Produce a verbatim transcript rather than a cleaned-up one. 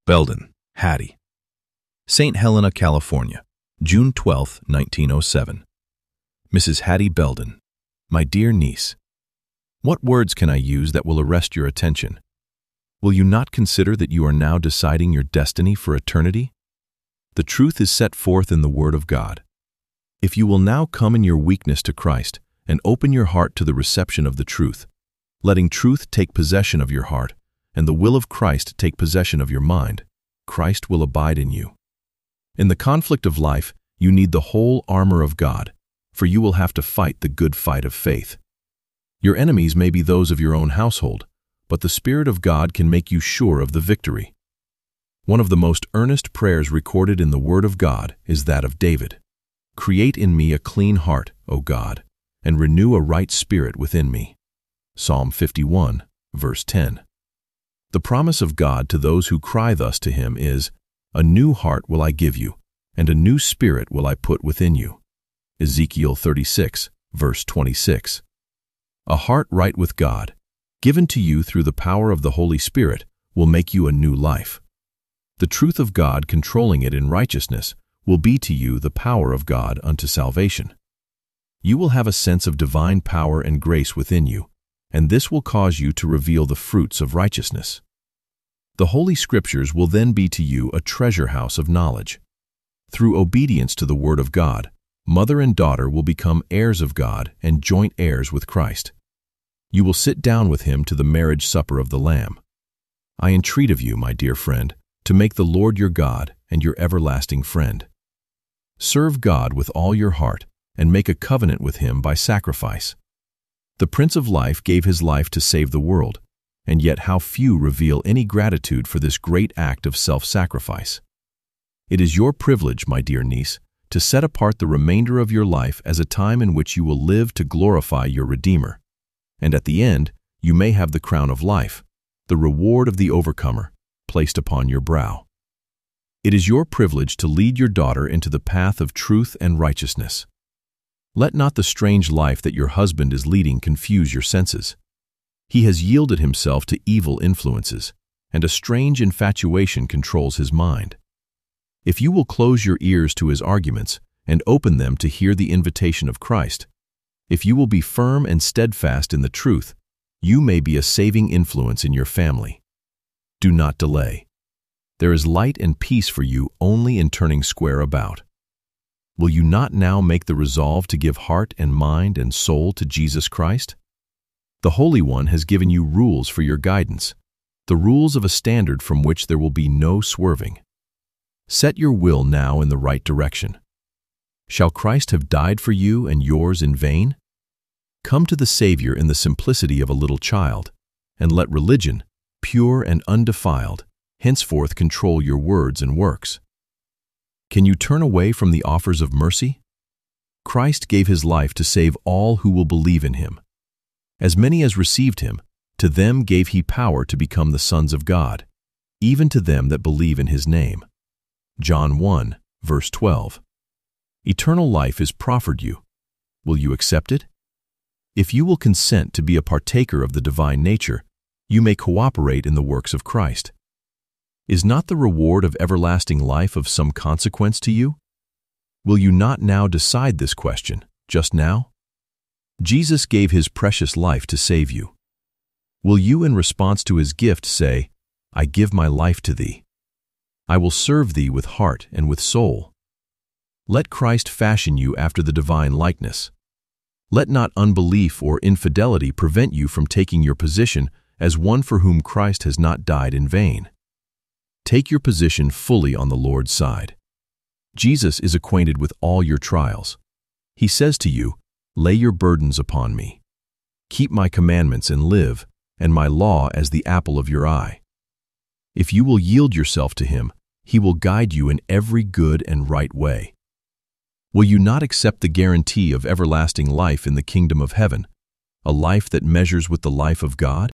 Belden, Hattie. Saint Helena, California, June twelfth, nineteen oh seven. Missus Hattie Belden, my dear niece. What words can I use that will arrest your attention? Will you not consider that you are now deciding your destiny for eternity? The truth is set forth in the Word of God. If you will now come in your weakness to Christ and open your heart to the reception of the truth, letting truth take possession of your heart and the will of Christ take possession of your mind, Christ will abide in you. In the conflict of life, you need the whole armor of God, for you will have to fight the good fight of faith. Your enemies may be those of your own household, but the Spirit of God can make you sure of the victory. One of the most earnest prayers recorded in the Word of God is that of David. Create in me a clean heart, O God, and renew a right spirit within me. Psalm fifty-one, verse ten. The promise of God to those who cry thus to Him is, "A new heart will I give you, and a new spirit will I put within you." Ezekiel thirty-six, verse twenty-six. A heart right with God, given to you through the power of the Holy Spirit, will make you a new life. The truth of God controlling it in righteousness will be to you the power of God unto salvation. You will have a sense of divine power and grace within you, and this will cause you to reveal the fruits of righteousness. The Holy Scriptures will then be to you a treasure house of knowledge. Through obedience to the Word of God, mother and daughter will become heirs of God and joint heirs with Christ. You will sit down with Him to the marriage supper of the Lamb. I entreat of you, my dear friend, to make the Lord your God and your everlasting friend. Serve God with all your heart and make a covenant with Him by sacrifice. The Prince of Life gave His life to save the world, and yet how few reveal any gratitude for this great act of self-sacrifice. It is your privilege, my dear niece, to set apart the remainder of your life as a time in which you will live to glorify your Redeemer. And at the end, you may have the crown of life, the reward of the overcomer, placed upon your brow. It is your privilege to lead your daughter into the path of truth and righteousness. Let not the strange life that your husband is leading confuse your senses. He has yielded himself to evil influences, and a strange infatuation controls his mind. If you will close your ears to his arguments and open them to hear the invitation of Christ, if you will be firm and steadfast in the truth, you may be a saving influence in your family. Do not delay. There is light and peace for you only in turning square about. Will you not now make the resolve to give heart and mind and soul to Jesus Christ? The Holy One has given you rules for your guidance, the rules of a standard from which there will be no swerving. Set your will now in the right direction. Shall Christ have died for you and yours in vain? Come to the Savior in the simplicity of a little child, and let religion, pure and undefiled, henceforth control your words and works. Can you turn away from the offers of mercy? Christ gave His life to save all who will believe in Him. As many as received Him, to them gave He power to become the sons of God, even to them that believe in His name. John one, verse twelve. Eternal life is proffered you. Will you accept it? If you will consent to be a partaker of the divine nature, you may cooperate in the works of Christ. Is not the reward of everlasting life of some consequence to you? Will you not now decide this question, just now? Jesus gave His precious life to save you. Will you, in response to His gift, say, "I give my life to Thee. I will serve Thee with heart and with soul"? Let Christ fashion you after the divine likeness. Let not unbelief or infidelity prevent you from taking your position as one for whom Christ has not died in vain. Take your position fully on the Lord's side. Jesus is acquainted with all your trials. He says to you, "Lay your burdens upon me. Keep my commandments and live, and my law as the apple of your eye." If you will yield yourself to Him, He will guide you in every good and right way. Will you not accept the guarantee of everlasting life in the kingdom of heaven, a life that measures with the life of God?